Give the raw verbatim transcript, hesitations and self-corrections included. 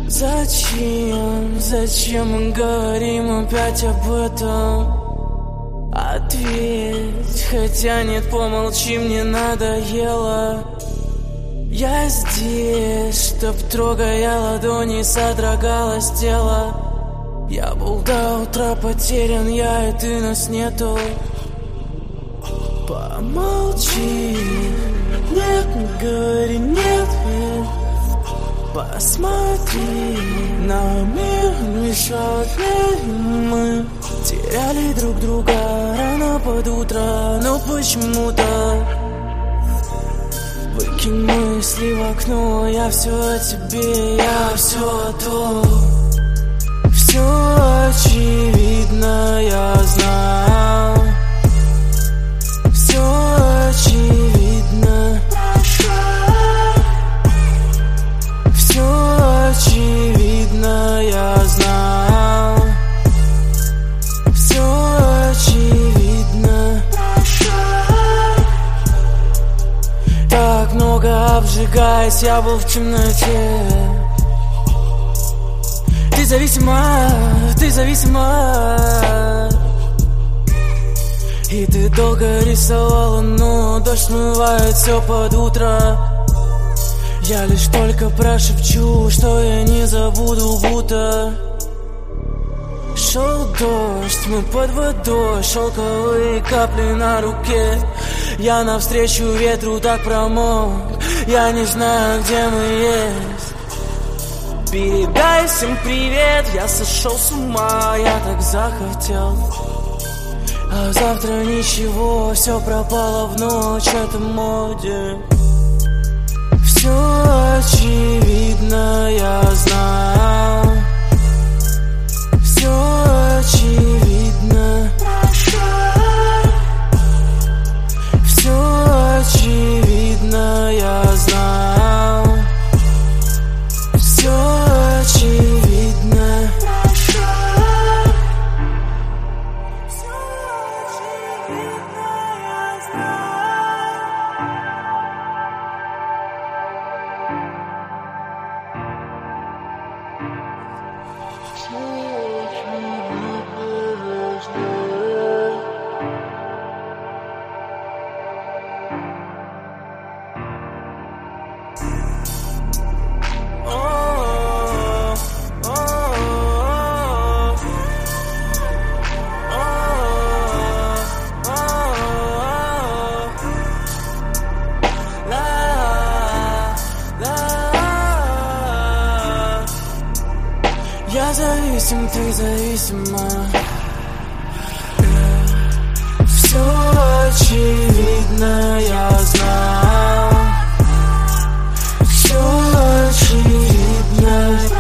Зачем, зачем мы говорим опять об этом? Ответь, хотя нет, помолчи, мне надоело. Я здесь, чтоб, трогая ладони, содрогалось тело. Я был до утра потерян, я и ты, нас нету. Помолчи, нет, не говори, нет, нет. Посмотри на мир, еще мы теряли друг друга рано под утро, но почему-то выкинь мысли в окно. Я все о тебе, я все о том. Все очевидно, я знал. Все очевидно. Все очевидно, я знал. Все очевидно. Так много обжигаясь, я был в темноте. Ты зависима, ты зависима. И ты долго рисовала, но дождь смывает все под утро. Я лишь только прошепчу, что я не забуду, будто шел дождь, мы под водой, шелковые капли на руке. Я навстречу ветру так промок, я не знаю, где мы есть. Передай всем привет, я сошел с ума, я так захотел. А завтра ничего, все пропало в ночь, это моде. Все очевидно, я знал. Все очевидно. Все очевидно, я знал. Все очевидно. Я зависим, ты зависима. Все очевидно, я знал. Все очевидно.